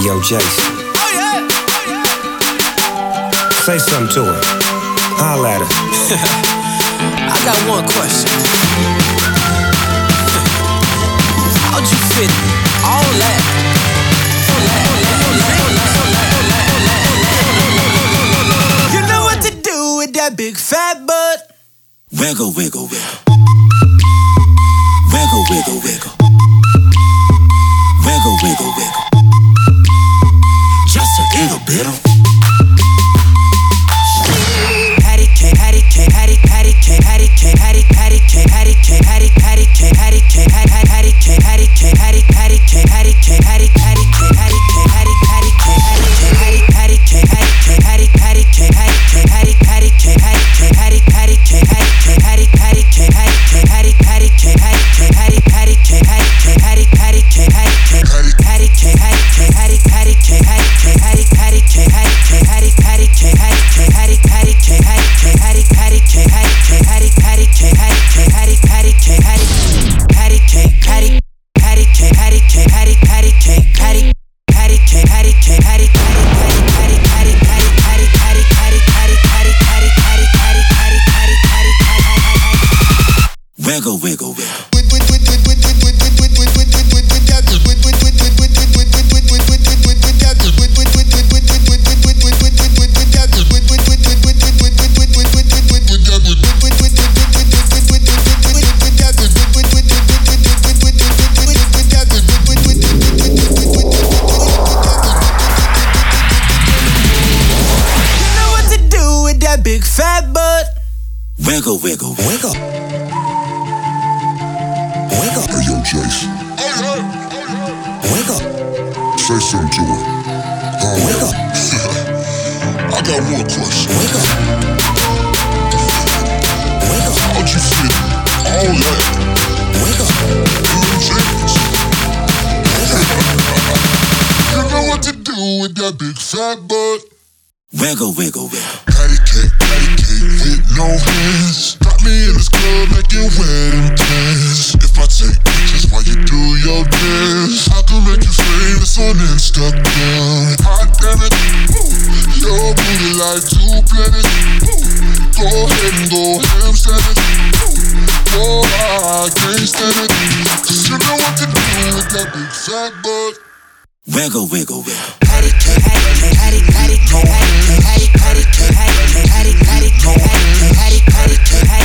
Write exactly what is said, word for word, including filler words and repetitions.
yo, Jason. Oh yeah. Say something to her. Holla at her. I got one question. How'd you fit all that? You know what to do with that big fat butt. Wiggle, wiggle, wiggle. Wiggle, wiggle, wiggle. Wiggle, wiggle, wiggle. Just a little bit of patty cake, patty cake, patty patty cake, patty cake, patty patty cake, patty cake, patty patty cake, patty cake, patty cake, patty cake, patty patty cake, patty cake, patty patty cake, patty cake, patty patty cake, patty cake, patty patty cake, patty cake, patty cake, patty patty cake, patty cake, patty cake, patty patty cake, patty cake, patty cake, patty patty cake, patty patty cake, patty patty cake, patty patty cake, patty patty cake, patty patty cake, patty patty cake, patty patty cake, patty patty cake, patty cake, patty patty cake, patty cake, patty patty cake, patty patty cake, patty cake, patty patty cake, patty patty cake, patty patty patty patty patty patty patty patty patty patty patty patty patty patty patty. wiggle, wiggle, wiggle. Big fat butt. Wiggle, wiggle, wiggle. Wiggle. Hey yo, Jace. Wiggle. Say something to her. Huh? Wiggle. I got one question. Wiggle. Wiggle. How'd you fit all that? Wiggle. In them jeans? You know what to do with that big fat butt. Wiggle, wiggle, wiggle. Patty cake, patty cake with no hands. Got me in this club making wedding plans. If I take pictures while you do your dance, I can make you famous on Instagram. Hot damn it, your booty like two planets. Go ahead and go ham stand it. Boy, I can't stand it. Cause you know what to do with that big fat butt. Wiggle, wiggle, wiggle. Patty cake, patty patty patty patty patty patty patty patty patty patty patty patty patty patty